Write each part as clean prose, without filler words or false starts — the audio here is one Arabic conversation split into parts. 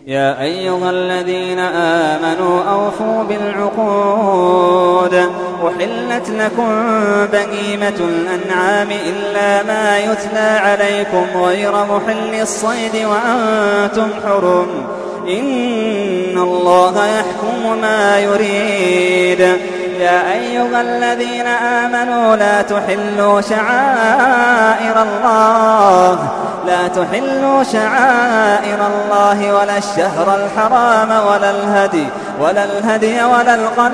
يا أيها الذين آمنوا أوفوا بالعقود. أحلت لكم بهيمة الأنعام إلا ما يتلى عليكم غير محل الصيد وأنتم حرم. إن الله يحكم ما يريد. يا أيها الذين آمنوا لا تحلوا شعائر الله ولا الشهر الحرام ولا الهدي ولا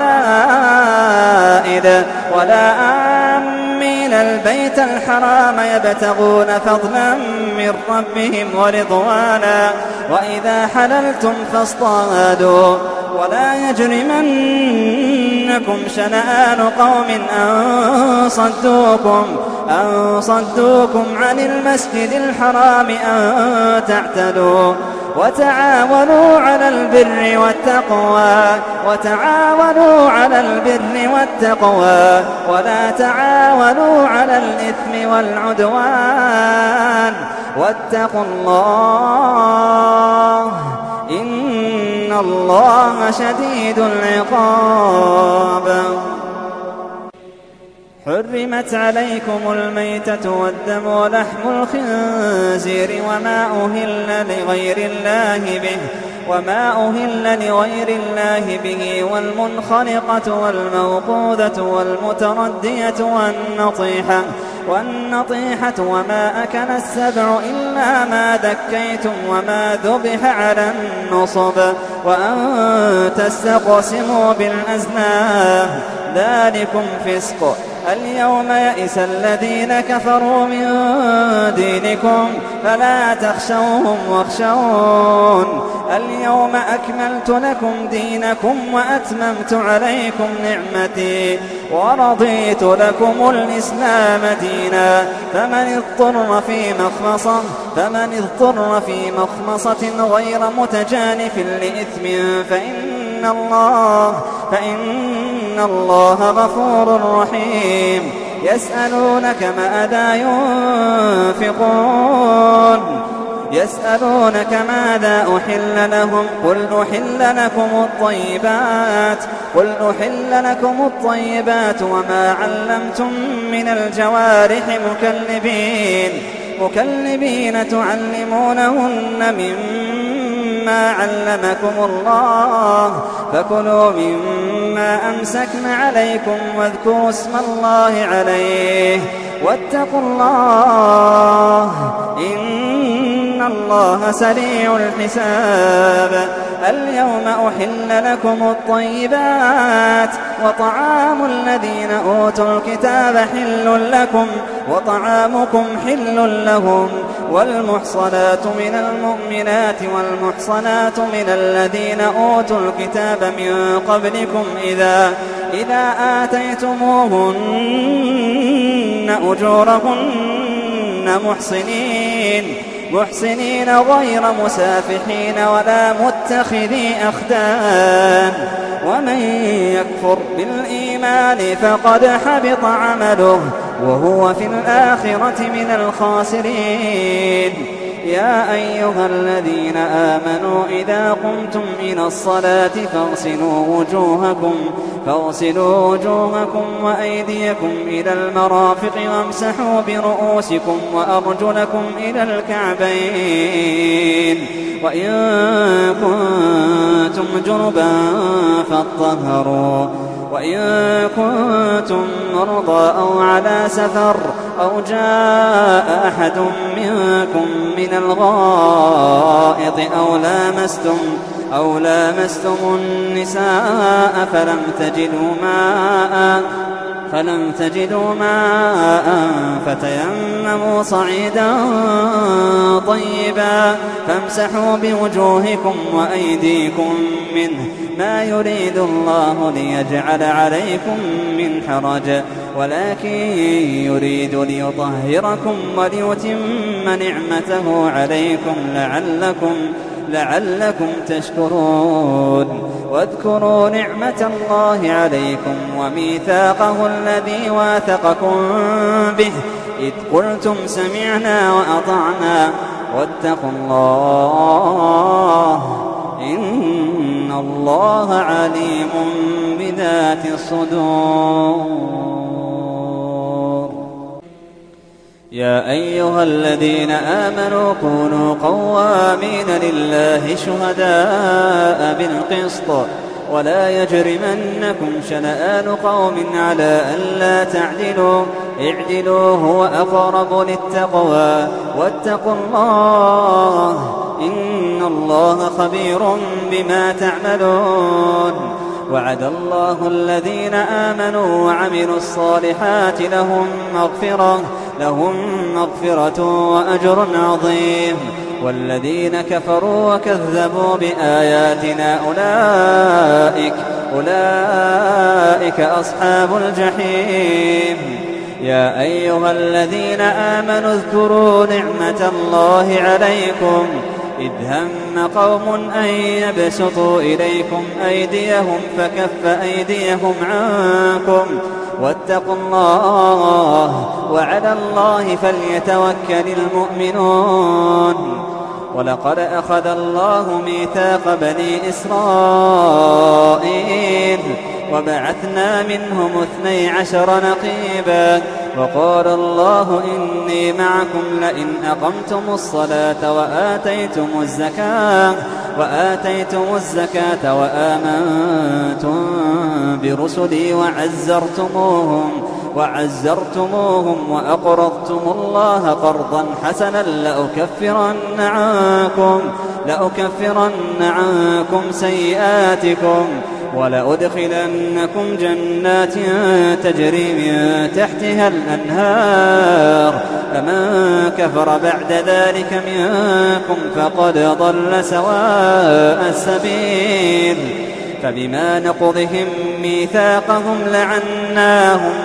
القلائد ولا آمين البيت الحرام يبتغون فضلا من ربهم ورضوانا وإذا حللتم فاصطادوا. ولا يجرمنكم شنآن قوم أن صدوكم عن المسجد الحرام أن تعتدوا. وتعاونوا على البر والتقوى ولا تعاونوا على الإثم والعدوان واتقوا الله إن الله شديد العقاب. حرمت عليكم الميتة والدم ولحم الخنزير وما أهل لغير الله به والمنخنقة والموقوذة والمتردية والنطيحة وما أكل السبع إلا ما ذكيتم وما ذبح على النصب وأن تستقسموا بالأزلام ذلكم فسق. اليوم يئس الذين كفروا من دينكم فلا تخشوهم واخشون. اليوم أكملت لكم دينكم وأتممت عليكم نعمتي ورضيت لكم الإسلام دينا. فمن اضطر في مخمصة غير متجانف لإثم فإن الله غفور رحيم. يسألونك ماذا أحل لهم قل أحل لكم الطيبات وما علمتم من الجوارح مكلبين تعلمونهن مما علمكم الله فكلوا مما أمسكن عليكم واذكروا اسم الله عليه واتقوا الله إن الله سريع الحساب. اليوم أحل لكم الطيبات وطعام الذين أوتوا الكتاب حل لكم وطعامكم حل لهم. والمحصنات من المؤمنات والمحصنات من الذين أوتوا الكتاب من قبلكم إذا آتيتموهن أجورهن محصنين غير مسافحين ولا متخذي أخدان. ومن يكفر بالإيمان فقد حبط عمله وهو في الآخرة من الخاسرين. يا أيها الذين آمنوا إذا قمتم إلى الصلاة فاغسلوا وجوهكم وأيديكم إلى المرافق وامسحوا برؤوسكم وأرجلكم إلى الكعبين وإن كنتم جنبا فاطهروا وإن كنتم مرضى أو على سفر أو جاء أحد منكم من الغائط أو لامستم النساء فلم تجدوا ماء فتيمموا صعيدا طيبا فامسحوا بوجوهكم وأيديكم منه ما يريد الله ليجعل عليكم من حرج ولكن يريد ليطهركم وليتم نعمته عليكم لعلكم تشكرون. واذكروا نعمة الله عليكم وميثاقه الذي واثقكم به إذ قلتم سمعنا وأطعنا واتقوا الله ذات الصدور. يا أيها الذين آمنوا كونوا قوامين لله شهداء بالقسط ولا يجرمنكم شنآن قوم على ألا تعدلوا اعدلوا هو أقرب للتقوى واتقوا الله إن الله خبير بما تعملون. وعد الله الذين آمنوا وعملوا الصالحات لهم مغفرة وأجر عظيم. والذين كفروا وكذبوا بآياتنا أولئك أصحاب الجحيم. يا أيها الذين آمنوا اذكروا نعمة الله عليكم إذ هم قوم أن يبسطوا إليكم أيديهم فكف أيديهم عنكم واتقوا الله وعلى الله فليتوكل المؤمنون. ولقد أخذ الله ميثاق بني إسرائيل وبعثنا منهم 12 نقيبا وقال الله إني معكم لئن أقمتم الصلاة وآتيتم الزكاة وآمنتم برسلي وعزرتموهم وأقرضتم الله قرضا حسنا لأكفرن عنكم سيئاتكم ولأدخلنكم جنات تجري من تحتها الأنهار فمن كفر بعد ذلك منكم فقد ضل سواء السبيل. فبما نقضهم ميثاقهم لعناهم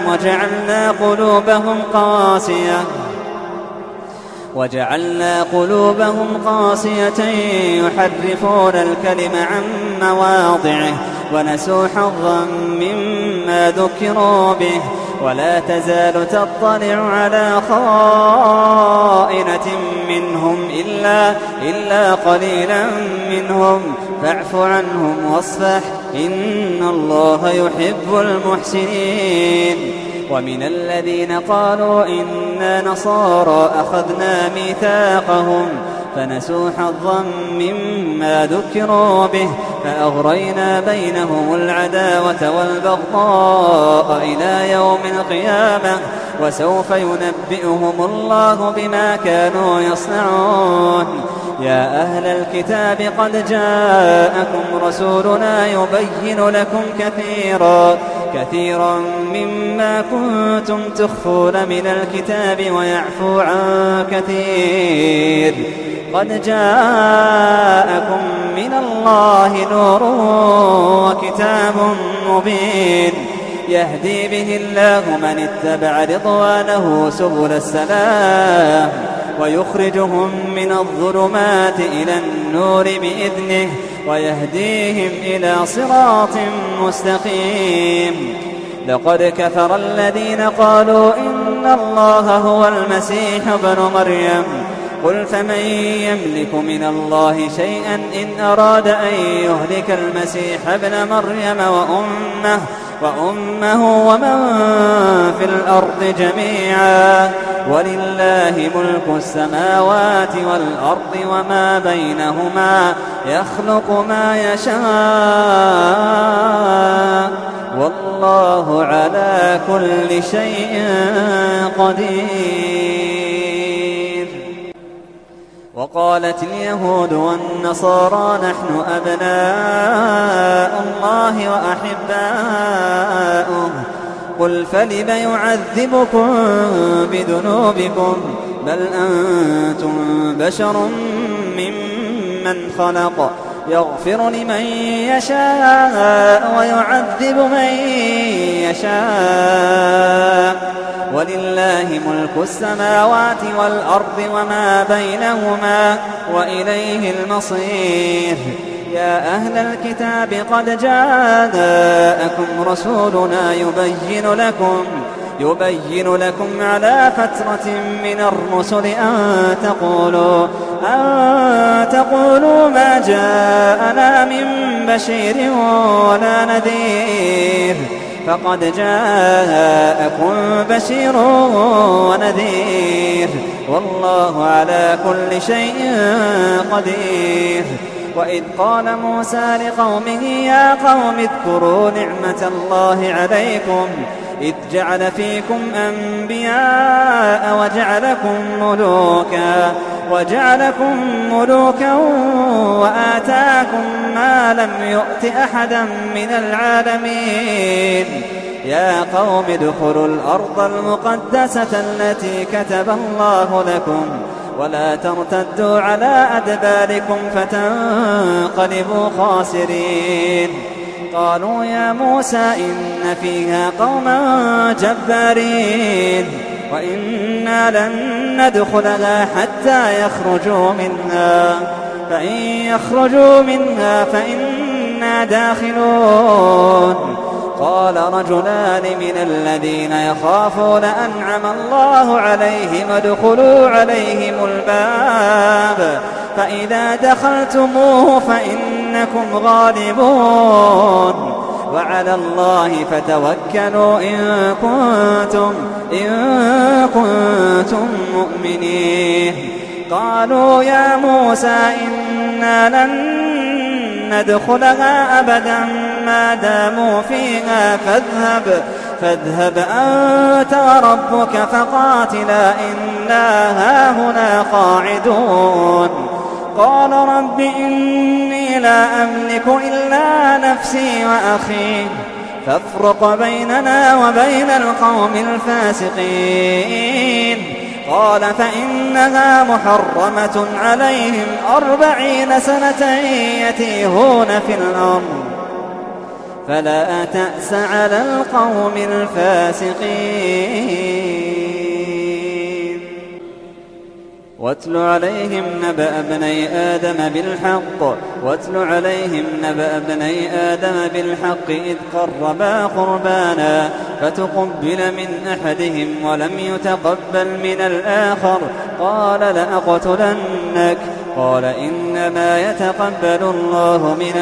وجعلنا قلوبهم قاسية يحرفون الكلم عن مواضعه ونسوا حظا مما ذكروا به. ولا تزال تطلع على خائنة منهم إلا قليلا منهم فاعف عنهم واصفح إن الله يحب المحسنين. ومن الذين قالوا إنا نصارى أخذنا ميثاقهم فنسوا حظا مما ذكروا به فأغرينا بينهم العداوة والبغضاء إلى يوم القيامة وسوف ينبئهم الله بما كانوا يصنعون. يا أهل الكتاب قد جاءكم رسولنا يبين لكم كثيرا مما كنتم تخفون من الكتاب ويعفو عن كثير. قد جاءكم من الله نور وكتاب مبين يهدي به الله من اتبع رضوانه سبل السلام ويخرجهم من الظلمات إلى النور بإذنه ويهديهم إلى صراط مستقيم. لقد كفر الذين قالوا إن الله هو المسيح ابن مريم قل فمن يملك من الله شيئا إن أراد أن يهلك المسيح ابن مريم وأمه ومن في الأرض جميعا ولله ملك السماوات والأرض وما بينهما يخلق ما يشاء والله على كل شيء قدير. وقالت اليهود والنصارى نحن أبناء الله وأحباؤه قل فلم يعذبكم بذنوبكم بل أنتم بشر ممن خلق يغفر لمن يشاء ويعذب من يشاء ولله ملك السماوات والأرض وما بينهما وإليه المصير. يا أهل الكتاب قد جاءكم رسولنا يبين لكم على فترة من الرسل أن تقولوا ما جاءنا من بشير ولا نذير فقد جاءكم بشير ونذير والله على كل شيء قدير. وإذ قال موسى لقومه يا قوم اذكروا نعمة الله عليكم إذ جعل فيكم أنبياء وجعلكم ملوكا وآتاكم ما لم يؤت أحدا من العالمين. يا قوم ادخلوا الأرض المقدسة التي كتب الله لكم ولا ترتدوا على أدباركم فتنقلبوا خاسرين. قالوا يا موسى إن فيها قوما جبارين وإنا لن ندخلها حتى يخرجوا منها فإن يخرجوا منها فإنا داخلون. قال رجلان من الذين يخافون أنعم الله عليهم ادخلوا عليهم الباب فإذا دخلتموه فإنكم غالبون وعلى الله فتوكلوا إن كنتم مؤمنين. قالوا يا موسى إنا لن ندخلها أبدا ما داموا فيها فاذهب أنت وربك فقاتلا إنا هاهنا قاعدون. قال رب إني لا أملك إلا نفسي وأخي فافرق بيننا وبين القوم الفاسقين. قال فإنها محرمة عليهم 40 سنة يتيهون في الأرض فلا تأس على القوم الفاسقين. واتل عليهم نبأ ابني آدم بالحق إذ قربا قربانا فتقبل من أحدهم ولم يتقبل من الآخر قال لأقتلنك. قال إنما يتقبل الله من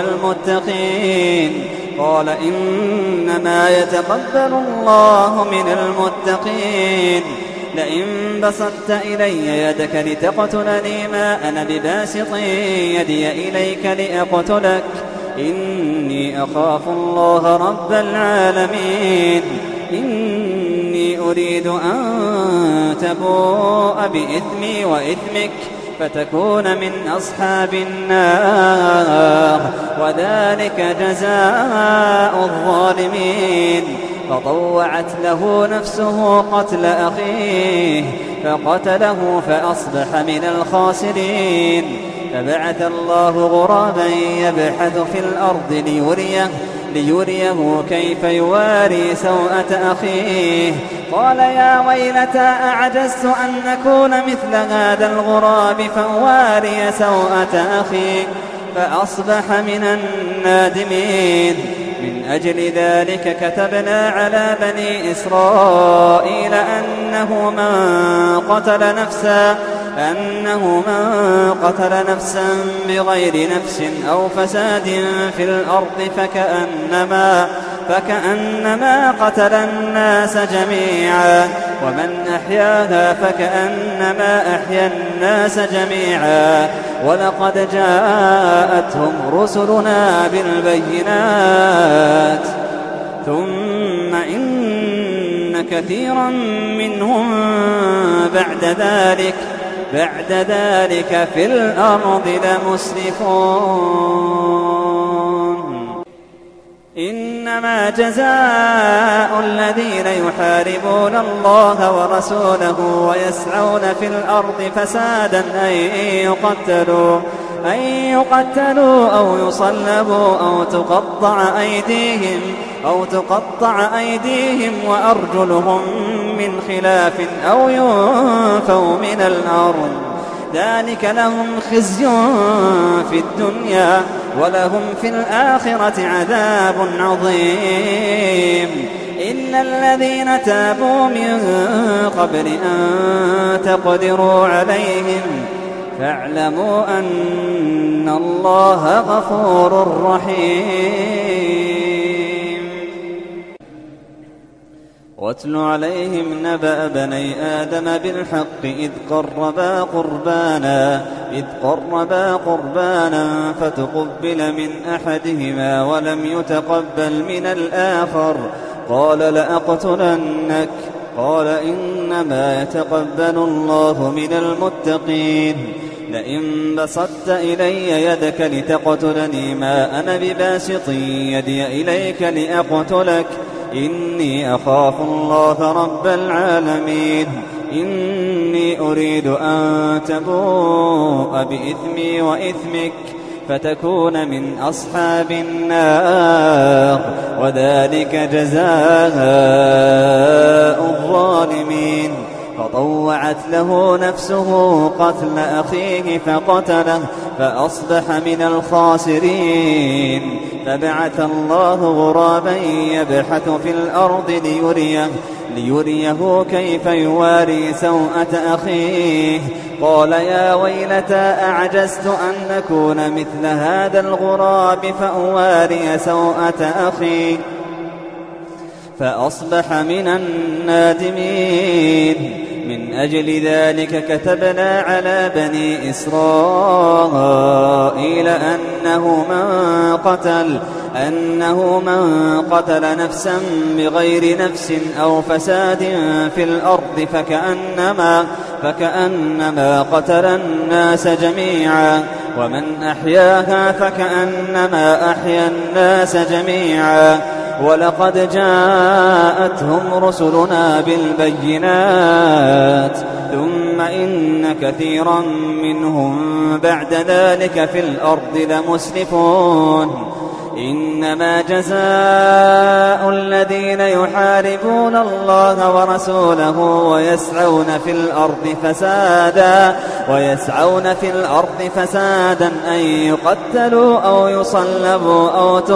المتقين. لئن بسطت إلي يدك لتقتلني ما أنا بباسط يدي إليك لأقتلك إني أخاف الله رب العالمين. إني أريد أن تبوء بإثمي وإثمك فتكون من أصحاب النار وذلك جزاء الظالمين. فطوعت له نفسه قتل أخيه فقتله فأصبح من الخاسرين. فبعث الله غرابا يبحث في الأرض ليريه كيف يواري سوءة أخيه. قال يا ويلتى أعجزت أن أكون مثل هذا الغراب فأواري سوءة أخي فأصبح من النادمين. من أجل ذلك كتبنا على بني إسرائيل أنه من قتل نفسا بغير نفس أو فساد في الأرض فكأنما قتل الناس جميعا ومن أحياها فكأنما أحيا الناس جميعا. ولقد جاءتهم رسلنا بالبينات ثم إن كثيرا منهم بعد ذلك في الأرض لمسرفون. إنما جزاء الذين يحاربون الله ورسوله ويسعون في الأرض فسادا أن يقتلوا أو يصلبوا أو تقطع أيديهم وأرجلهم من خلاف أو ينفوا من الأرض. ذلك لهم خزي في الدنيا ولهم في الآخرة عذاب عظيم. إلا الذين تابوا من قبل أن تقدروا عليهم فاعلموا أن الله غفور رحيم. واتل عليهم نبأ بني آدم بالحق إذ قربا قربانا فتقبل من أحدهما ولم يتقبل من الآخر قال لأقتلنك قال إنما يتقبل الله من المتقين. لئن بسطت إلي يدك لتقتلني ما أنا بباسط يدي إليك لأقتلك إني أخاف الله رب العالمين. إني أريد أن تبوء بإثمي وإثمك فتكون من أصحاب النار وذلك جزاء الظالمين. فطوعت له نفسه قتل أخيه فقتله فأصبح من الخاسرين. فبعث الله غرابا يبحث في الأرض ليريه كيف يواري سوءة أخيه قال يا ويلتى أعجزت أن أكون مثل هذا الغراب فأواري سوءة أخي فأصبح من النادمين. من أجل ذلك كتبنا على بني إسرائيل أنه من قتل نفسا بغير نفس أو فساد في الأرض فكأنما قتل الناس جميعا ومن أحياها فكأنما أحيا الناس جميعا. ولقد جاءتهم رسلنا بالبينات ثم إن كثيرا منهم بعد ذلك في الأرض لمسرفون. إنما جزاء الذين يحاربون الله ورسوله ويسعون في الأرض فسادا أن يقتلوا أو يصلبوا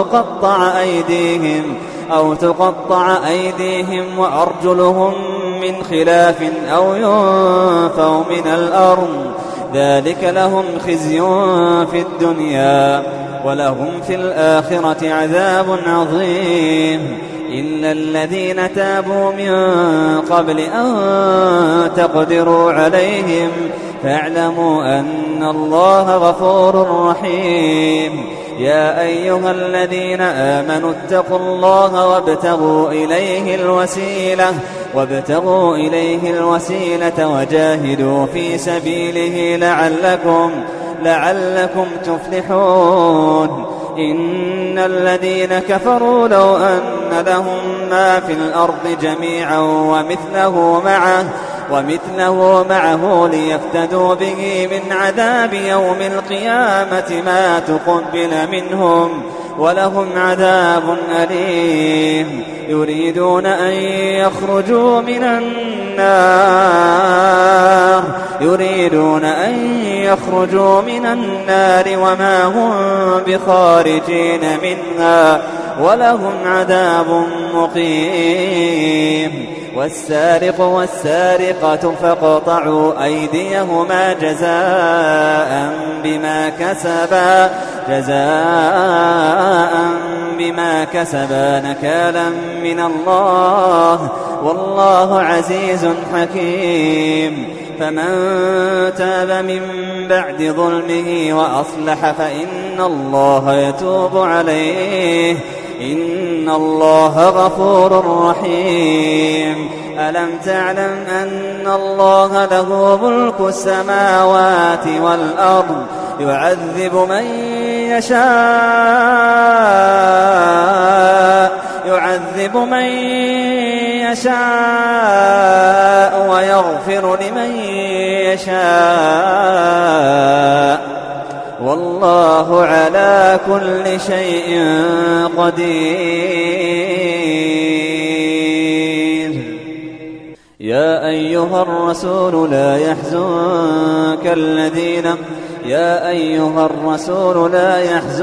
أو تقطع أيديهم وأرجلهم من خلاف أو ينفوا من الأرض ذلك لهم خزي في الدنيا ولهم في الآخرة عذاب عظيم. إلا الذين تابوا من قبل أن تقدروا عليهم فاعلموا أن الله غفور رحيم. يا أيها الذين آمنوا اتقوا الله وابتغوا إليه الوسيلة وجاهدوا في سبيله لعلكم تفلحون. إن الذين كفروا لو أن لهم ما في الأرض جميعا ومثله معه ليفتدوا به من عذاب يوم القيامة ما تقبل منهم ولهم عذاب أليم. يريدون أن يخرجوا من النار وما هم بخارجين منها ولهم عذاب مقيم. والسارق والسارقة فاقطعوا أيديهما جزاء بما كسبا نكالا من الله والله عزيز حكيم. فمن تاب من بعد ظلمه وأصلح فإن الله يتوب عليه إن الله غفور رحيم. ألم تعلم أن الله له ملك السماوات والأرض يعذب من يشاء ويغفر لمن يشاء والله على كل شيء قدير. يا أيها الرسول لا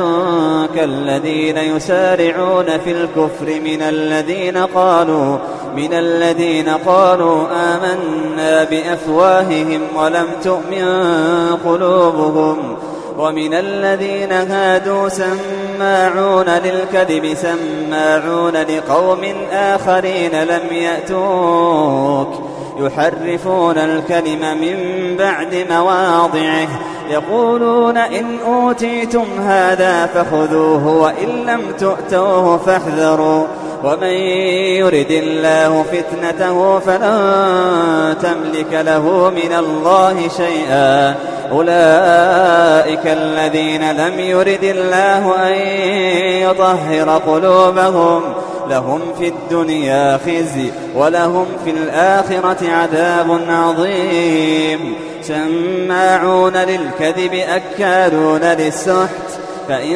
يحزنك الذين يسارعون في الكفر من الذين قالوا آمنا بأفواههم ولم تؤمن قلوبهم ومن الذين هادوا سماعون للكذب سماعون لقوم آخرين لم يأتوك يحرفون الكلم من بعد مواضعه يقولون إن أوتيتم هذا فخذوه وإن لم تؤتوه فاحذروا ومن يرد الله فتنته فلن تملك له من الله شيئا أولئك الذين لم يرد الله أن يطهر قلوبهم لهم في الدنيا خزي ولهم في الآخرة عذاب عظيم سماعون للكذب أكالون للسحت فإن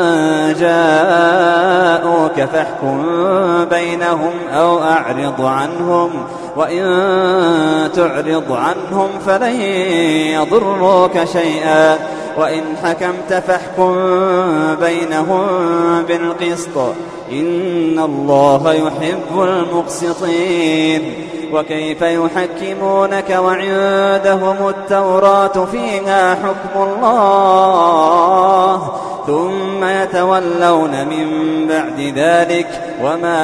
جاءوك فاحكم بينهم أو أعرض عنهم وإن تعرض عنهم فلن يضروك شيئا وإن حكمت فاحكم بينهم بالقسط إن الله يحب المقسطين وكيف يحكمونك وعندهم التوراة فيها حكم الله ثم يتولون من بعد ذلك وما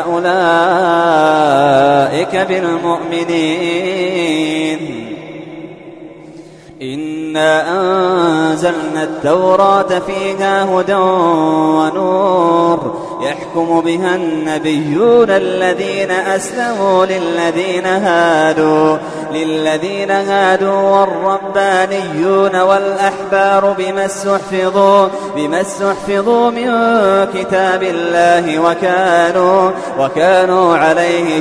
أولئك بالمؤمنين إنا أنزلنا التوراة فيها هدى ونور يحكم بها النبيون الذين أسلموا للذين هادوا والربانيون والأحبار بما استحفظوا من كتاب الله وكانوا عليه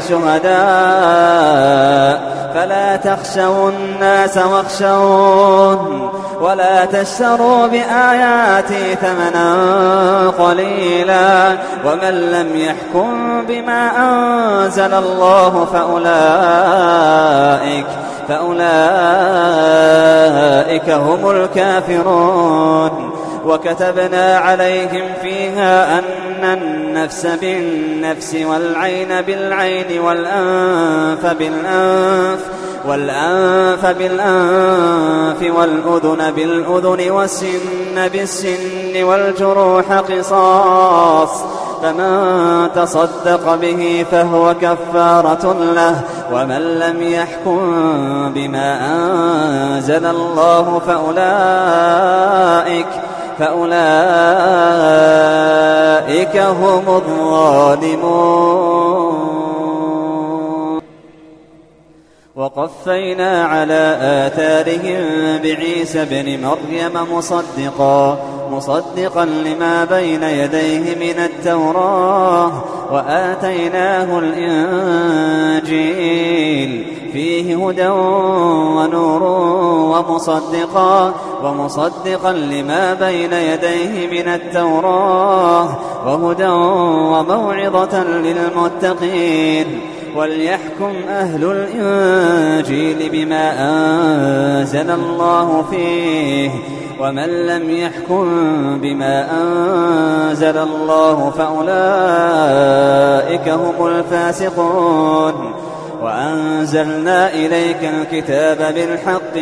شهداء فلا تخشوا الناس واخشون ولا تشتروا بآياتي ثمنا قليلا ومن لم يحكم بما أنزل الله فأولئك هم الكافرون وكتبنا عليهم فيها أن النفس بالنفس والعين بالعين والأنف بالأنف والأذن بالأذن والسن بالسن والجروح قصاص فمن تصدق به فهو كفارة له ومن لم يحكم بما أنزل الله فأولئك هم الظالمون وقفينا على آثارهم بعيسى بن مريم مصدقا لما بين يديه من التوراة وآتيناه الإنجيل فيه هدى ونور ومصدقا لما بين يديه من التوراة وهدى وموعظة للمتقين وليحكم أهل الإنجيل بما أنزل الله فيه ومن لم يحكم بما أنزل الله فأولئك هم الفاسقون وأنزلنا إليك الكتاب بالحق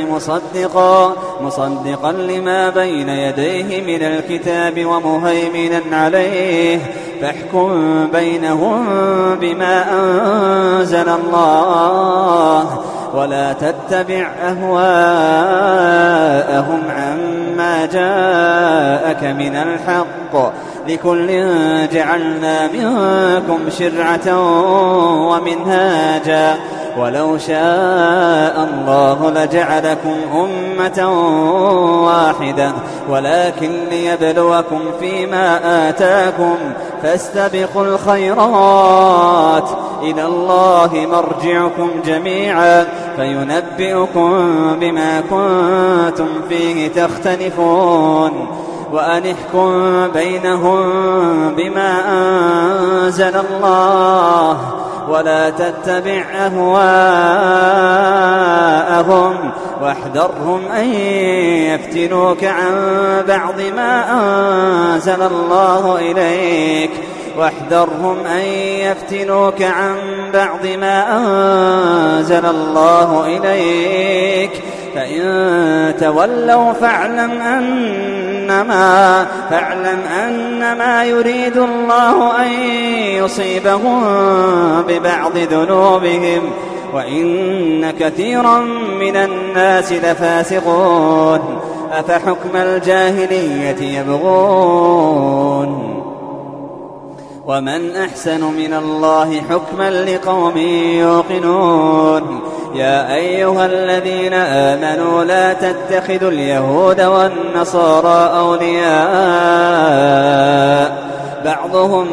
مصدقا لما بين يديه من الكتاب ومهيمنا عليه فاحكم بينهم بما أنزل الله ولا تتبع أهواءهم عما جاءك من الحق لكل جعلنا منكم شرعة ومنهاجا ولو شاء الله لجعلكم أمة واحدة ولكن ليبلوكم فيما آتاكم فاستبقوا الخيرات إلى الله مرجعكم جميعا فينبئكم بما كنتم فيه تختلفون وأن احكم بينهم بما أنزل الله ولا تتبع أهواءهم واحذرهم أن يفتنوك عن بعض ما أنزل الله إليك واحذرهم أن يفتنوك عن بعض ما أنزل الله إليك فإن تولوا فاعلم أنما يريد الله أن يصيبهم ببعض ذنوبهم وإن كثيرا من الناس لفاسقون أفحكم الجاهلية يبغون ومن أحسن من الله حكما لقوم يوقنون يا أيها الذين آمنوا لا تتخذوا اليهود والنصارى أولياء بعضهم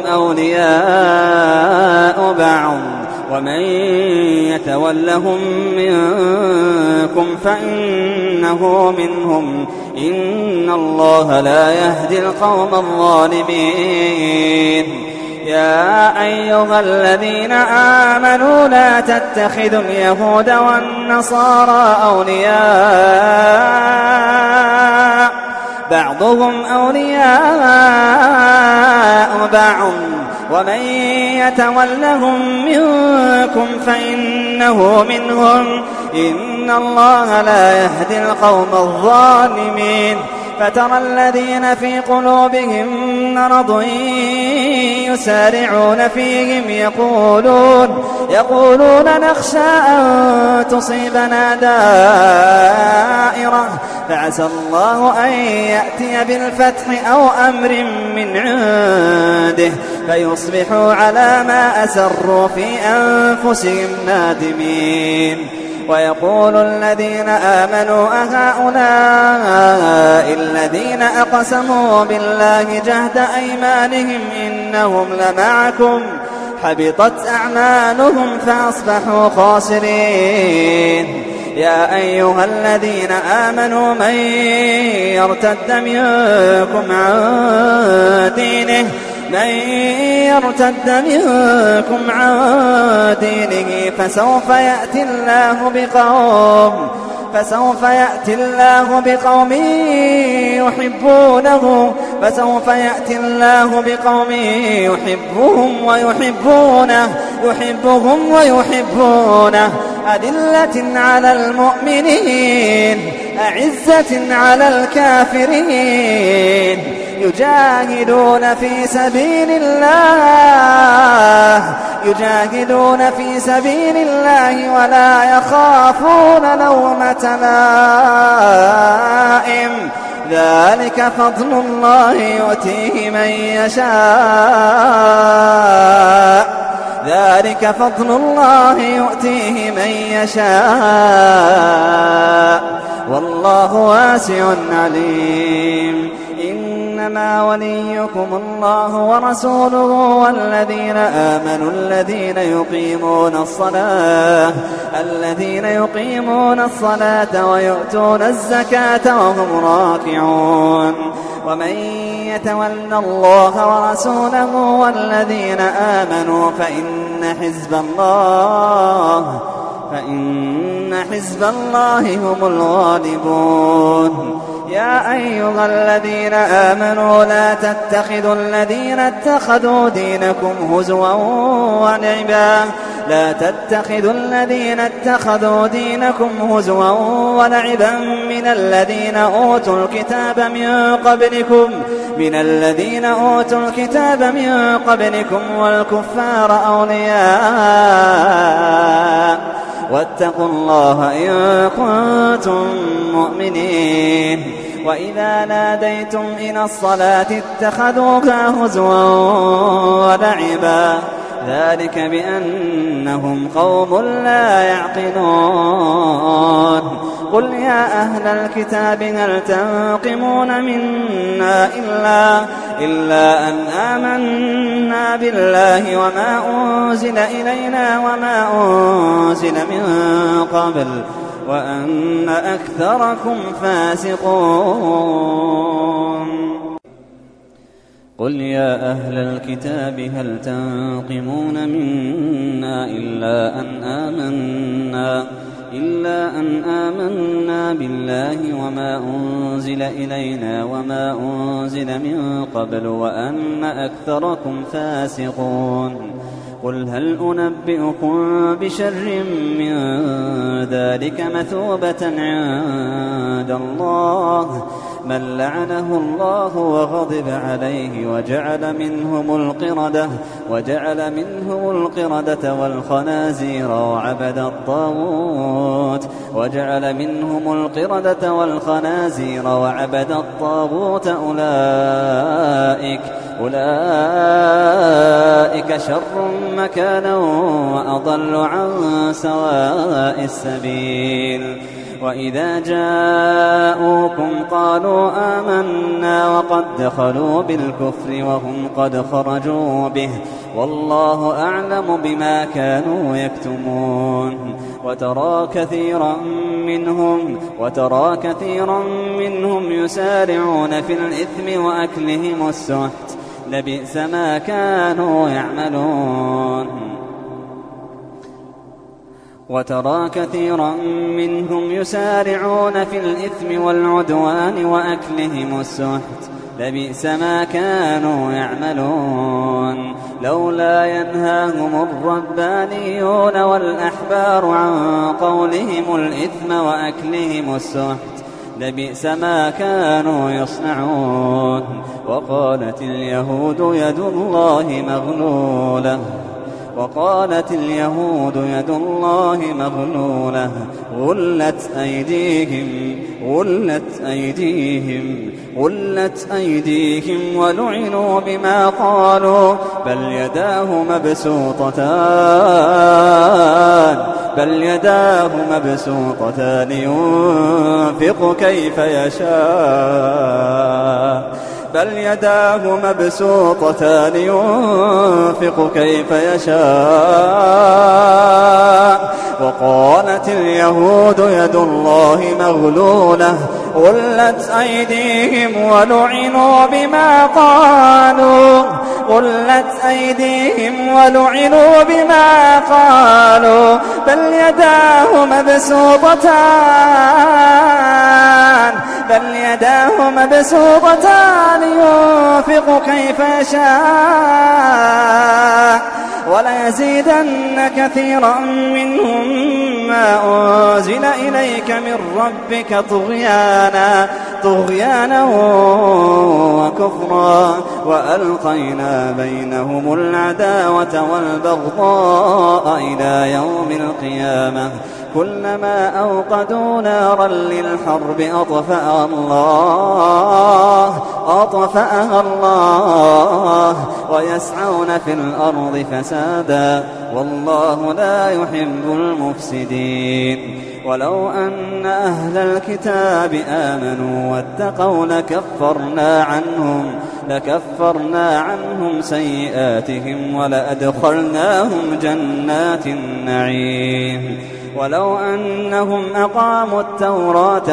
أولياء بعض ومن يتولهم منكم فإنه منهم إن الله لا يهدي القوم الظالمين يا أيها الذين آمنوا لا تتخذوا اليهود والنصارى أولياء بعضهم أولياء بعض ومن يتولهم منكم فإنه منهم إن الله لا يهدي القوم الظالمين فترى الذين في قلوبهم مرض يسارعون فيهم يقولون نخشى أن تصيبنا دائرة فعسى الله أن يأتي بالفتح أو أمر من عنده فيصبحوا على ما أسروا في أنفسهم نادمين ويقول الذين آمنوا أهؤلاء الذين أقسموا بالله جهد أيمانهم إنهم لمعكم حبطت أعمالهم فأصبحوا خاسرين يا أيها الذين آمنوا من يرتد منكم عن دينه فسوف يأتي الله بقوم يحبهم ويحبونه أذلة على المؤمنين أعزة على الكافرين يجاهدون في سبيل الله ولا يخافون لومة لائم ذلك فضل الله يؤتيه من يشاء والله واسع عليم إنما وليكم الله ورسوله والذين آمنوا الذين يقيمون الصلاة ويؤتون الزكاة وهم راكعون ومن يتول الله ورسوله والذين آمنوا فإن حزب الله هم الغالبون يا أيها الذين آمنوا لا تتخذوا الذين اتخذوا دينكم هزوا ولعبا من الذين أوتوا الكتاب من قبلكم والكفار أولياء واتقوا الله إن كنتم مؤمنين وإذا ناديتم إلى الصلاة اتخذوها هزوا ولعبا ذلك بأنهم قوم لا يعقلون قل يا أهل الكتاب هل تنقمون منا إلا أن آمنا بالله وما أنزل إلينا وما أنزل من قبل وأن أكثركم فاسقون قل يا أهل الكتاب هل تنقمون منا إلا أن آمنا بالله وما أنزل إلينا وما أنزل من قبل وأن أكثركم فاسقون قل هل أنبئكم بشر من ذلك مثوبة عند الله من لعنه الله وغضب عليه وجعل منهم القردة والخنازير وعبد الطاغوت أولئك شر مكانا وأضل عن سواء السبيل وإذا جاءوكم قالوا آمنا وقد دخلوا بالكفر وهم قد خرجوا به والله أعلم بما كانوا يكتمون وترى كثيرا منهم يسارعون في الإثم وأكلهم السحت لبئس ما كانوا يعملون وترى كثيرا منهم يسارعون في الإثم والعدوان وأكلهم السحت لبئس ما كانوا يعملون لولا ينهاهم الربانيون والأحبار عن قولهم الإثم وأكلهم السحت لبئس ما كانوا يصنعون وقالت اليهود يد الله مغلولة غلت أيديهم ولعنوا بما قالوا بل يداه مبسوطتان ينفق كيف يشاء وقالت اليهود يد الله مغلولة غلت أيديهم ولعنوا بما قالوا بل يداه مبسوطتان ينفق كيف يشاء وليزيدن كثيرا منهم ما أنزل إليك من ربك طغيانا وكفرا وألقينا بينهم العداوة والبغضاء إلى يوم القيامة كلما أوقدوا نارا للحرب أطفأها الله ويسعون في الأرض فسادا والله لا يحب المفسدين ولو أن أهل الكتاب آمنوا واتقوا لكفرنا عنهم سيئاتهم ولأدخلناهم جنات النعيم ولو أنهم أقاموا التوراة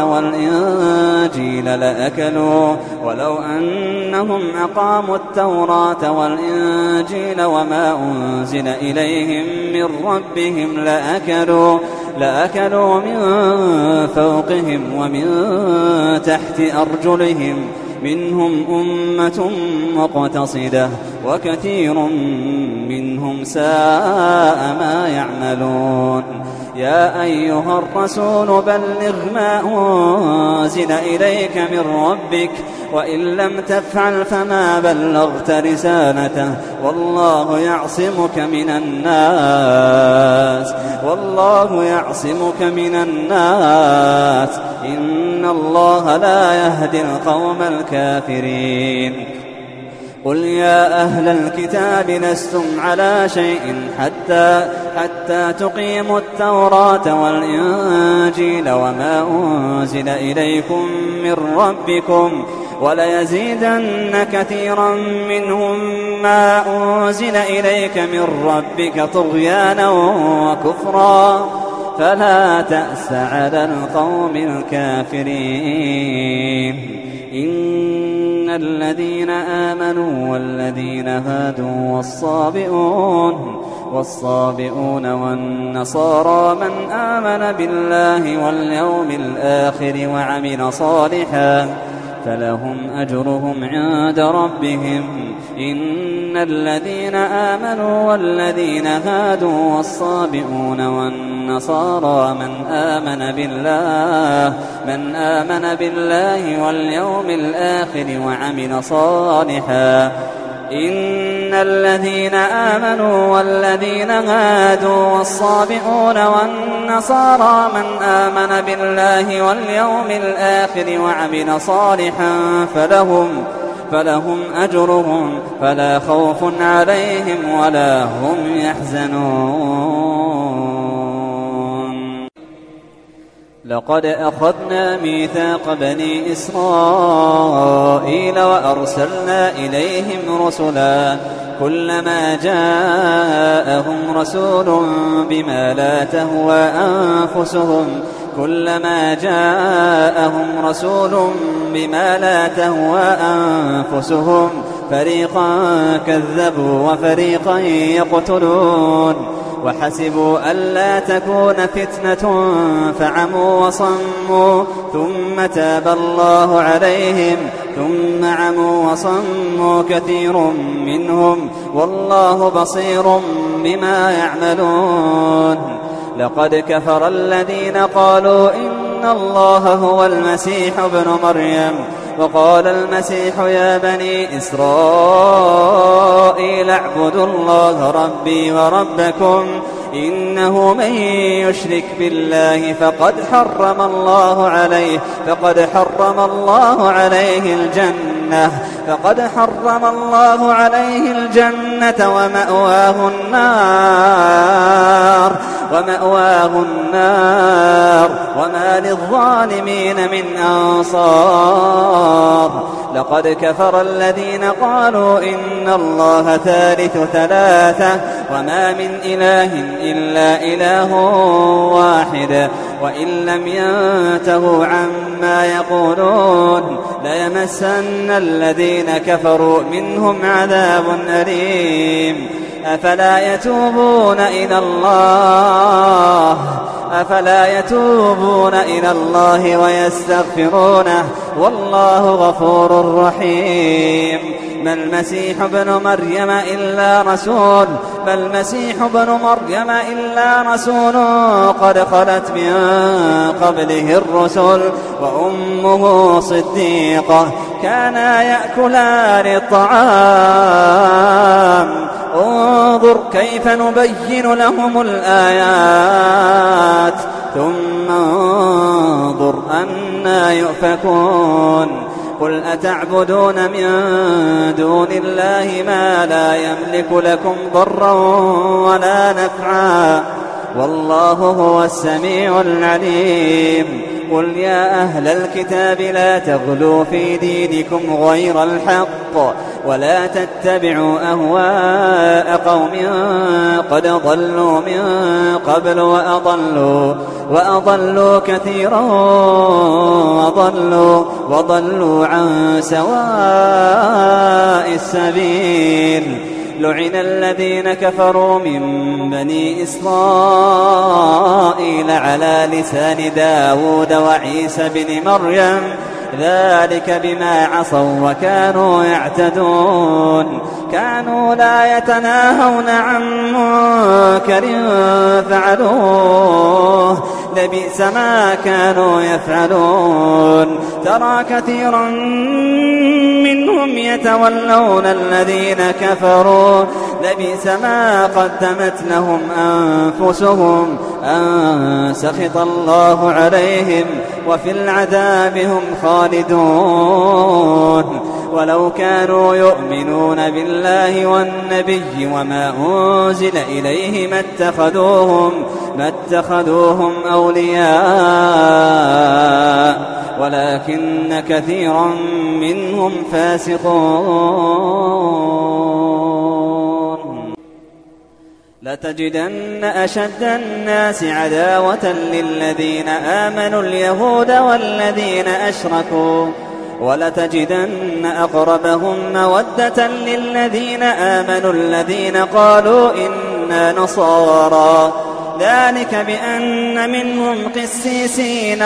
والإنجيل وما أنزل إليهم من ربهم لأكلوا من فوقهم ومن تحت أرجلهم منهم أمة مقتصدة وكثير منهم ساء ما يعملون يا أيها الرسول بلغ ما أنزل إليك من ربك وإن لم تفعل فما بلغت رسالته والله يعصمك من الناس إن الله لا يهدي القوم الكافرين قل يا أهل الكتاب لستم على شيء حتى تقيموا التوراة والإنجيل وما أنزل إليكم من ربكم وليزيدن كثيرا منهم ما أنزل إليك من ربك طغيانا وكفرا فلا تأس على القوم الكافرين الذين آمنوا والذين هادوا والصابئون والنصارى من آمن بالله واليوم الآخر وعمل صالحا فلهم أجرهم عند ربهم إن الذين آمنوا والذين هادوا والصابئون والنصارى من آمن بالله واليوم الآخر وعمل صالحا إن الذين آمنوا والذين هادوا والصابئون والنصارى من آمن بالله واليوم الآخر وعمل صالحا فلهم أجرهم فلا خوف عليهم ولا هم يحزنون. لقد أخذنا ميثاق بني إسرائيل وأرسلنا إليهم رسلا كلما جاءهم رسول بما لا تهوى أنفسهم فريقا كذبوا وفريقا يقتلون وحسبوا ألا تكون فتنة فعموا وصموا ثم تاب الله عليهم ثم عموا وصموا كثير منهم والله بصير بما يعملون. لقد كفر الذين قالوا إن الله هو المسيح ابن مريم وقال المسيح يا بني إسرائيل اعبدوا الله ربي وربكم إنه من يشرك بالله فقد حرم الله عليه الجنة ومأواه النار وما للظالمين من أنصار. لقد كفر الذين قالوا إن الله ثالث ثلاثة وما من إله إلا إله واحد وإن لم ينتهوا عما يقولون ليمسن الذين كفروا منهم عذاب أليم. أفلا يتوبون إلى الله ويستغفرونه والله غفور رحيم. ما المسيح ابن مريم إلا رسول قد خلت من قبله الرسل وأمه صديقة كانا يأكلان الطعام انظر كيف نبين لهم الآيات ثم انظر أنا يؤفكون. قل أتعبدون من دون الله ما لا يملك لكم ضرا ولا نفعا والله هو السميع العليم. قل يا أهل الكتاب لا تغلوا في دينكم غير الحق ولا تتبعوا أهواء قوم قد ضلوا من قبل وأضلوا كثيرا وضلوا عن سواء السبيل. لعن الذين كفروا من بني إسرائيل على لسان داود وعيسى بن مريم ذلك بما عصوا وكانوا يعتدون. كانوا لا يتناهون عن منكر فعلوه لبئس ما كانوا يفعلون. ترى كثيرا منهم يتولون الذين كفروا لبئس ما قدمت لهم أنفسهم أن سخط الله عليهم وفي العذاب هم خالدون. ولو كانوا يؤمنون بالله والنبي وما أنزل إليه ما اتخذوهم أولياء ولكن كثيرا منهم فاسقون. لتجدن أشد الناس عداوة للذين آمنوا اليهود والذين أشركوا ولتجدن أقربهم مودة للذين آمنوا الذين قالوا إنا نصارى ذلك بأن منهم قسيسين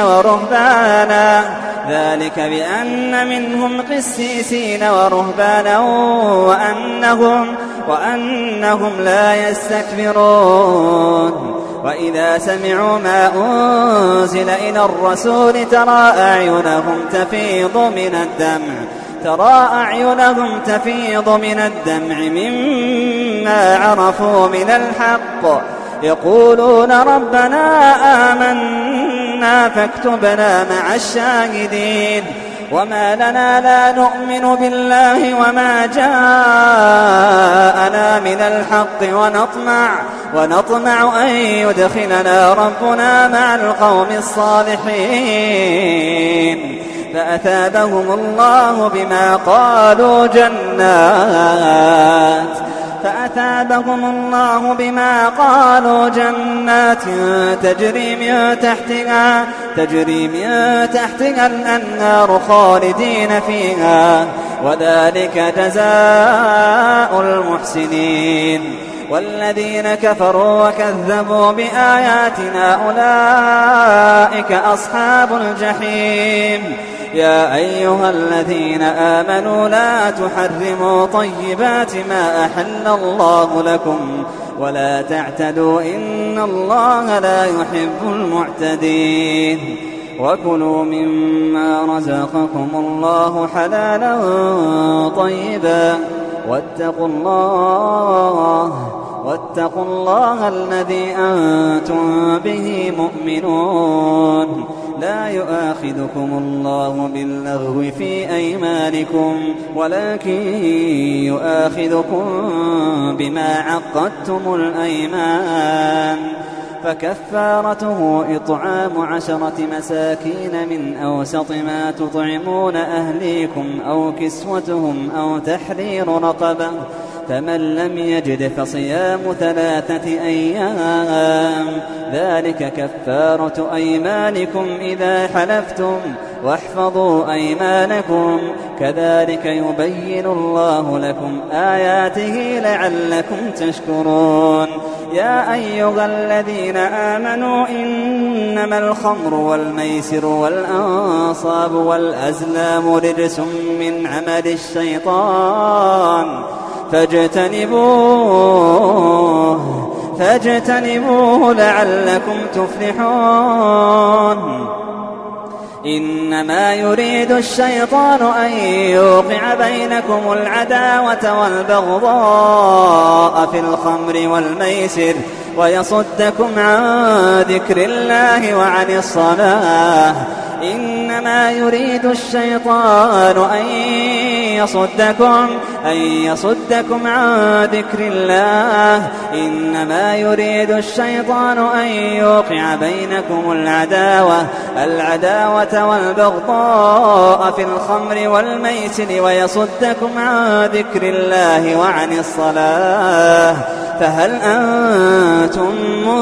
ورهبانا وأنهم لا يستكبرون وإذا سمعوا ما أنزل إلى الرسول ترى أعينهم تفيض من الدمع مما عرفوا من الحق يقولون ربنا آمنا فاكتبنا مع الشاهدين وما لنا لا نؤمن بالله وما جاءنا من الحق ونطمع أن يدخلنا ربنا مع القوم الصالحين فأثابهم الله بما قالوا جنات تجري من تحتها الأنهار خالدين فيها وذلك جزاء المحسنين والذين كفروا وكذبوا بآياتنا أولئك أصحاب الجحيم يا أيها الذين آمنوا لا تحرموا طيبات ما أحل الله لكم ولا تعتدوا إن الله لا يحب المعتدين وكلوا مما رزقكم الله حلالا طيبا واتقوا الله الذي أنتم به مؤمنون لا يؤاخذكم الله باللغو في أيمانكم ولكن يؤاخذكم بما عقدتم الأيمان فكفارته إطعام 10 مساكين من أوسط ما تطعمون أهليكم أو كسوتهم أو تحرير رقبة فمن لم يجد فصيام 3 أيام ذلك كفارة أيمانكم إذا حلفتم واحفظوا أيمانكم كذلك يبين الله لكم آياته لعلكم تشكرون يا أيها الذين آمنوا إنما الخمر والميسر والأنصاب والأزلام رجس من عمل الشيطان فاجتنبوه لعلكم تفلحون إنما يريد الشيطان أن يوقع بينكم العداوة والبغضاء في الخمر والميسر ويصدكم عن ذكر الله وعن الصلاة إنما يريد الشيطان أن يصدكم عن ذكر الله إنما يريد الشيطان أن يوقع بينكم العداوة والبغضاء في الخمر والميسر ويصدكم عن ذكر الله وعن الصلاة فهل أنتم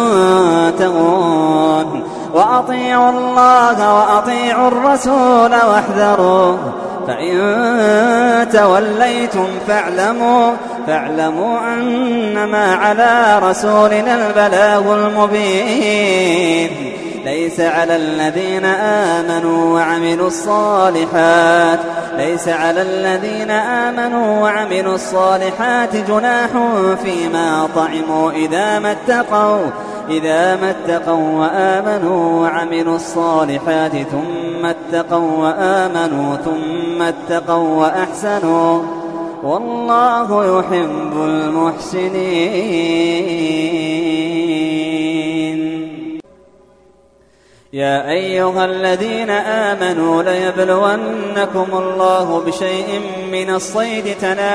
منتهون وأطيعوا الله وأطيعوا الرسول واحذروا فإن توليتم فاعلموا أنما على رسولنا البلاغ المبين ليس على الذين آمنوا وعملوا الصالحات جناح فيما طعموا إذا ما اتقوا وآمنوا وعملوا الصالحات ثم اتقوا وأحسنوا والله يحب المحسنين يا أيها الذين آمنوا ليبلونكم الله بشيء من الصيد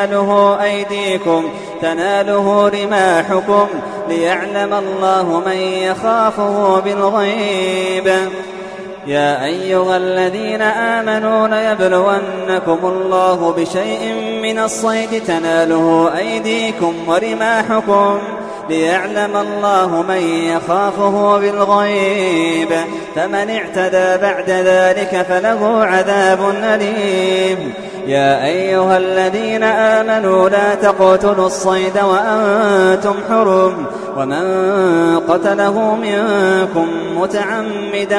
تناله رماحكم ليعلم الله من يخافه بالغيب يا أيها الذين آمنوا ليبلونكم الله بشيء من الصيد تناله أيديكم ورماحكم ليعلم الله من يخافه بالغيب، فمن اعتدى بعد ذلك فله عذاب أليم. يا أيها الذين آمنوا لا تقتلوا الصيد وأنتم حرم، ومن قتله منكم متعمدا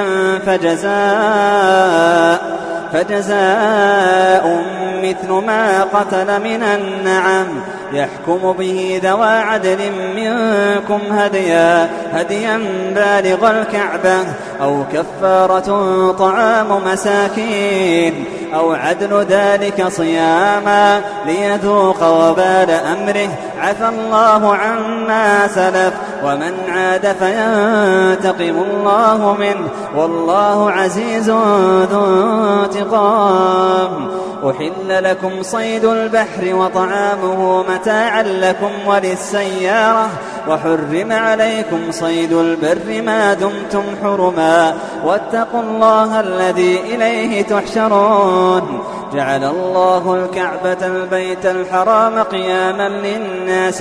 فجزاء مثل ما قتل من النعم يحكم به ذوى عدل منكم هديا بالغ الكعبة أو كفارة طعام مساكين أو عدل ذلك صياما ليذوق وبال أمره، عفى الله عما سلف ومن عاد فينتقم الله منه، والله عزيز ذو انتقام. أحل لكم صيد البحر وطعامه متاعا لكم وللسيارة، وحرم عليكم صيد البر ما دمتم حرما، واتقوا الله الذي إليه تحشرون. جعل الله الكعبة البيت الحرام قياما للناس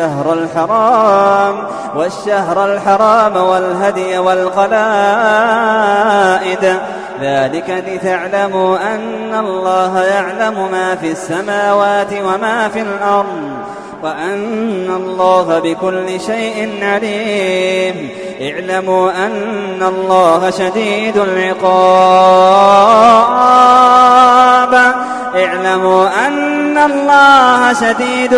والشهر الحرام والهدي والقلائد، ذلك لتعلموا أن الله يعلم ما في السماوات وما في الأرض، وأن الله بكل شيء عليم. اعلموا أن الله شديد العقاب، اعلموا أن الله شديد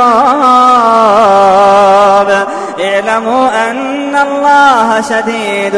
العقاب، اعلموا أن الله شديد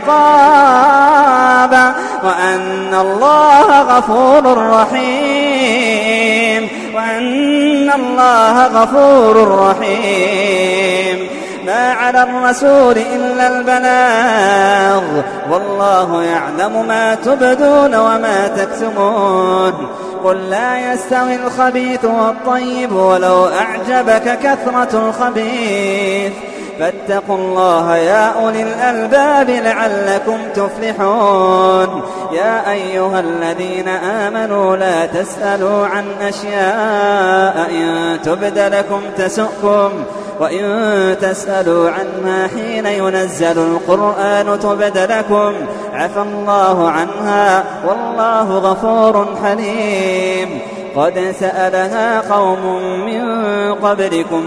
العقاب، وأن الله غفور رحيم، وأن الله غفور رحيم. ما على الرسول إلا البلاغ، والله يعلم ما تبدون وما تكتمون. قل لا يستوي الخبيث والطيب ولو أعجبك كثرة الخبيث، فاتقوا الله يا أولي الألباب لعلكم تفلحون. يا أيها الذين آمنوا لا تسألوا عن أشياء إن تبد لكم تسؤكم، وإن تسألوا عنها حين ينزل القرآن تبد لكم عفى الله عنها، والله غفور حليم. قد سألها قوم من قبلكم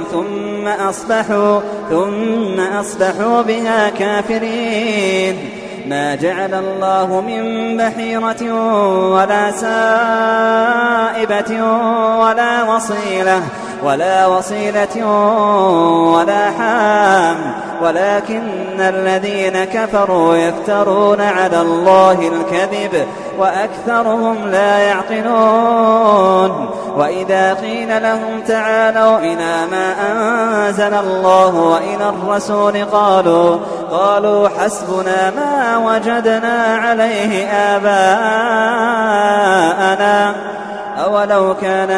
ثم أصبحوا بها كافرين. ما جعل الله من بحيرة ولا سائبة ولا وصيلة ولا حام، ولكن الذين كفروا يفترون على الله الكذب وأكثرهم لا يعقلون. وإذا قيل لهم تعالوا إلى ما أنزل الله وإلى الرسول قالوا حسبنا ما وجدنا عليه آباءنا، أولو كان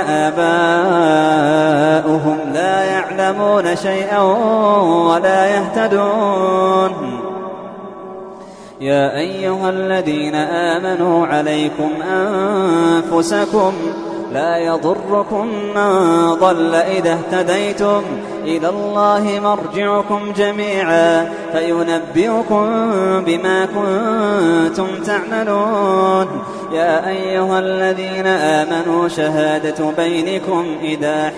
آباؤهم لا يعلمون شيئا ولا يهتدون. يا أيها الذين آمنوا عليكم أنفسكم لا يضركم من ضل إذا اهتديتم، إلى الله مرجعكم جميعا فينبئكم بما كنتم تعملون. يا أيها الذين آمنوا شهادة بينكم إذا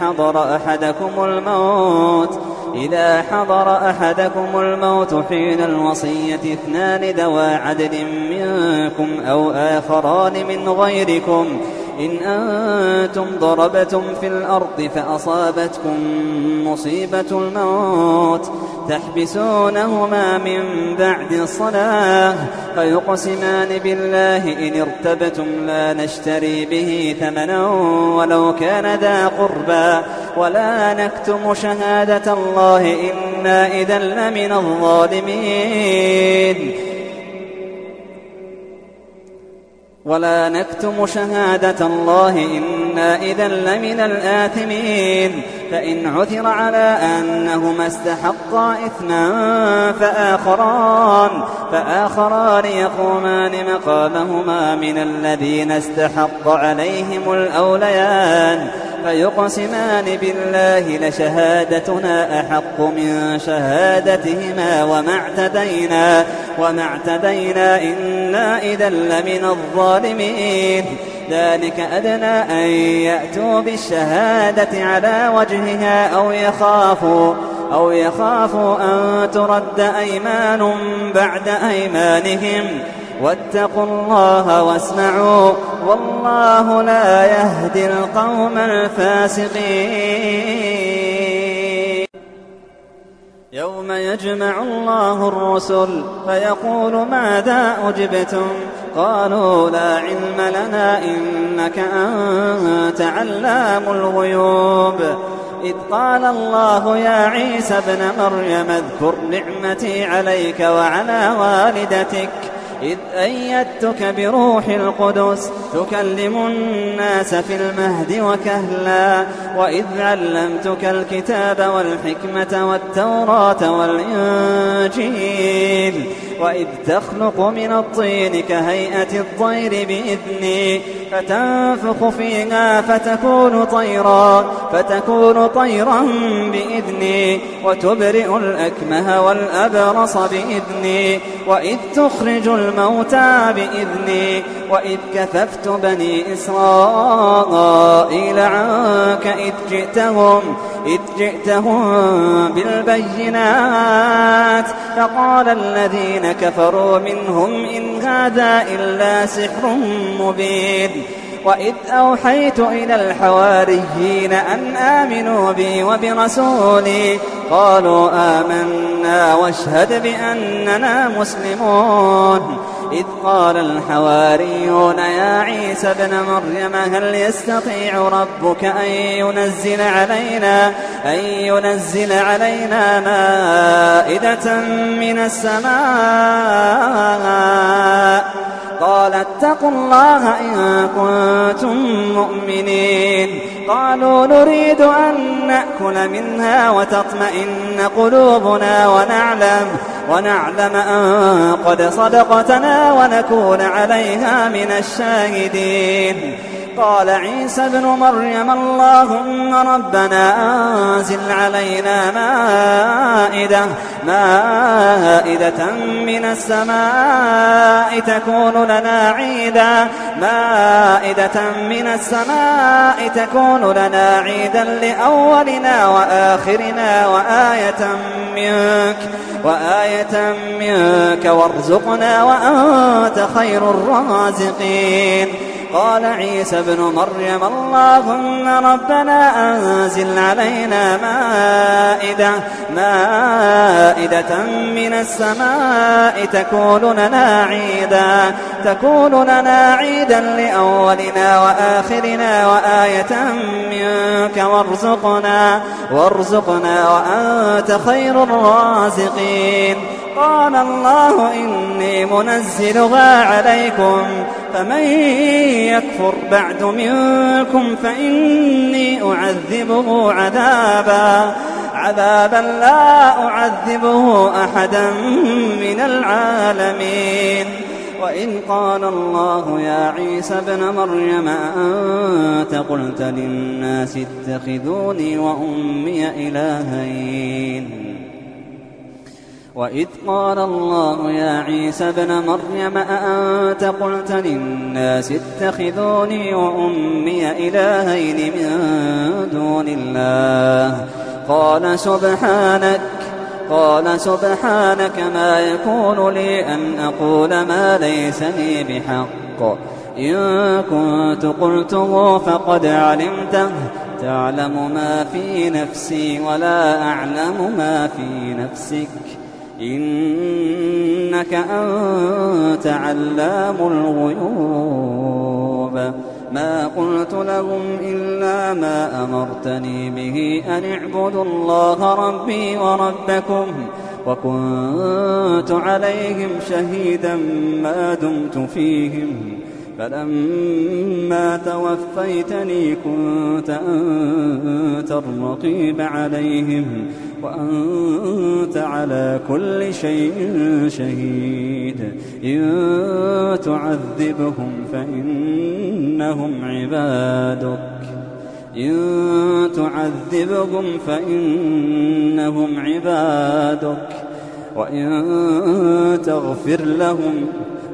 حضر أحدكم الموت حين الوصية 2 ذوى عدل منكم أو آخران من غيركم إن أنتم ضربتم في الأرض فأصابتكم مصيبة الموت تحبسونهما من بعد الصلاة فيقسمان بالله إن ارتبتم لا نشتري به ثمنا ولو كان ذا قربى ولا نكتم شهادة الله إنا إذا لمن الظالمين ولا نكتم شهادة الله إنا إذا لمن الآثمين. فإن عثر على أنهما استحقا إثما فآخران يقومان مقامهما من الذين استحق عليهم الأوليان فيقسمان بالله لشهادتنا أحق من شهادتهما وما اعتدينا إنا إذا لمن الظالمين. ذلك أدنى أن يأتوا بالشهادة على وجهها أو يخافوا أن ترد أيمان بعد أيمانهم. واتقوا الله واسمعوا والله لا يهدي القوم الفاسقين. يوم يجمع الله الرسل فيقول ماذا أجبتم قالوا لا علم لنا إنك أنت علام الغيوب. إذ قال الله يا عيسى ابن مريم اذكر نعمتي عليك وعلى والدتك إذ أيدتك بروح القدس تكلم الناس في المهد وكهلا وإذ علمتك الكتاب والحكمة والتوراة والإنجيل وإذ تخلق من الطين كهيئة الطير بإذني فتنفخ فيها فتكون طيرا بإذني وتبرئ الأكمه والأبرص بإذني وإذ تخرج الموتى بإذني وإذ كففت بني إسرائيل عنك إذ جئتهم بالبينات فقال الذين كفروا منهم إن هذا إلا سحر مبين. وإذ أوحيت إلى الحواريين أن آمنوا بي وبرسولي قالوا آمنا واشهد بأننا مسلمون. إذ قال الحواريون يا عيسى ابن مريم هل يستطيع ربك أن ينزل علينا مائدة من السماء قال اتقوا الله إن كنتم مؤمنين. قالوا نريد أن نأكل منها وتطمئن قلوبنا ونعلم أن قد صدقتنا ونكون عليها من الشاهدين. قال عيسى ابن مريم اللهم ربنا أنزل علينا مائدة من السماء تكون لنا عيدا لأولنا وآخرنا وآية منك وارزقنا وأنت خير الرازقين. قال عيسى ابن مريم اللهم ربنا أنزل علينا مائدة من السماء تكون لنا عيدا لأولنا وآخرنا وآية منك وارزقنا وأنت خير الرازقين. قال الله إني منزلها عليكم فمن يكفر بعد منكم فإني أعذبه عذابا لا أعذبه أحدا من العالمين. وإن قال الله يا عيسى ابن مريم أنت قلت للناس اتخذوني وأمي إلهين وإذ قال الله يا عيسى ابن مريم أأنت قلت للناس اتخذوني وأمي إلهين من دون الله قال سبحانك ما يكون لي أن أقول ما ليس لي بحق إن كنت قلته فقد علمته تعلم ما في نفسي ولا أعلم ما في نفسك إنك أنت علام الغيوب. ما قلت لهم إلا ما أمرتني به أن اعبدوا الله ربي وربكم وكنت عليهم شهيدا ما دمت فيهم فلما توفيتني كنت أنت الرقيب عليهم وأنت على كل شيء شهيد. إن تعذبهم فإنهم عبادك إن تعذبهم فإنهم عبادك وإن تغفر لهم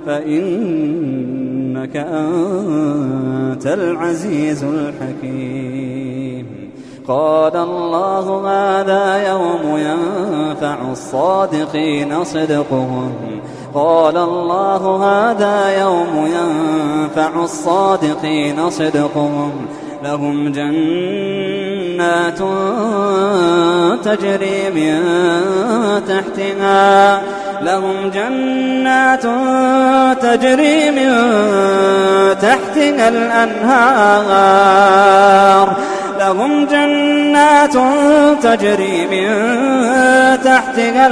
فإنك أنت العزيز الحكيم. قال الله هذا يوم ينفع الصادقين صدقهم قال الله هذا يوم ينفع الصادقين صدقهم لهم جنات تجري من تحتها الأنهار لهم جنات تجري من تحتها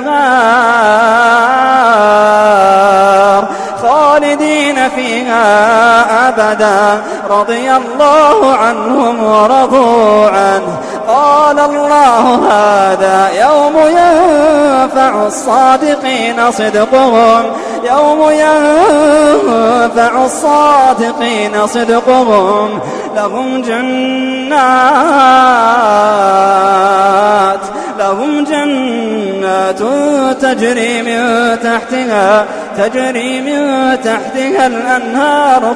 الأنهار خالدين فيها أبدا رضي الله عنهم ورضوا عنه. قال الله هذا يوم ينفع الصادقين صدقهم لهم جنات تجري من تحتها الأنهار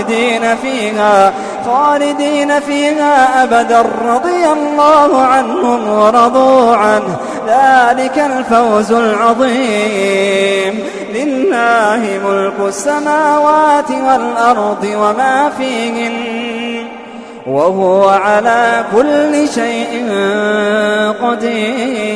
خالدين فيها أبدا رضي الله عنهم ورضوا عنه ذلك الفوز العظيم. لله ملك السماوات والأرض وما فيهن وهو على كل شيء قدير.